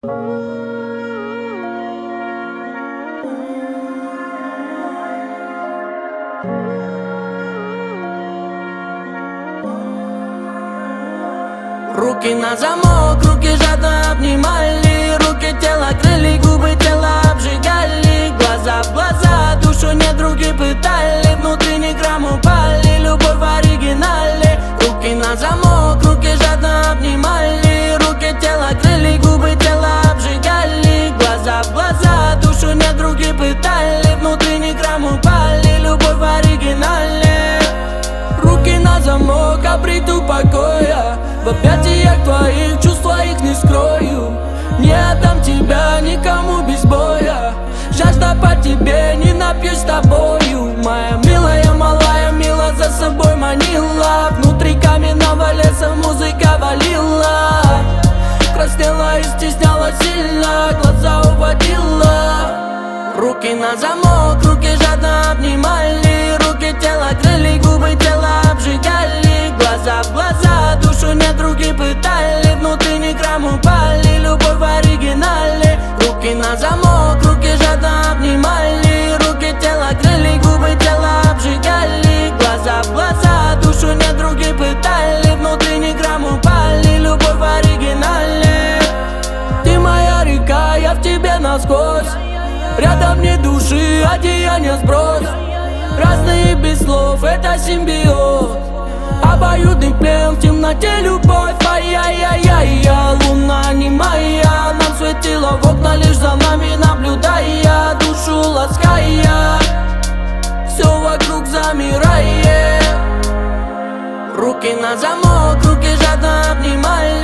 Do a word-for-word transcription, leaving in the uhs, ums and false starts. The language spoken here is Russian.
Руки на замок, руки жадно обнимали, руки тело крыли, губы тело обжигали, глаза в глаза, душу недруги пытали, внутри ни грамм упали, любовь в оригинале. Руки на замок, руки жадно обнимали, руки тело крыли, губы тело обжигали, глаза в глаза, душу недруги пытали, внутри ни грамм упали, любовь в оригинале. Руки на замок, обрету покоя, в объятиях твоих чувства их не скрою. Не отдам тебя никому без боя, жажда по тебе, не напьюсь с тобою. Моя милая, малая, мила за собой манила, внутри каменного леса музыка валила. Краснела и стесняла сильно, глаза уводила. Руки на замок, руки жадно обнимали, руки тело крыли, губы тело обжигали, глаза в глаза, душу недруги пытали, внутри ни грамм упали, любовь в оригинале. Руки на замок, руки жадно обнимали, руки тело крыли, губы тело обжигали, глаза в глаза, душу недруги пытали, внутри ни грамм упали, любовь в оригинале. Ты моя река, я в тебе насквозь, рядом ни души, одеяния сбрось. Разные без слов, это симбиоз, обоюдный плен, в темноте любовь. Ай-яй-яй-яй, луна не моя, нам светила в окна, лишь за нами наблюдая, душу лаская, все вокруг замирает. Руки на замок, руки жадно обнимали,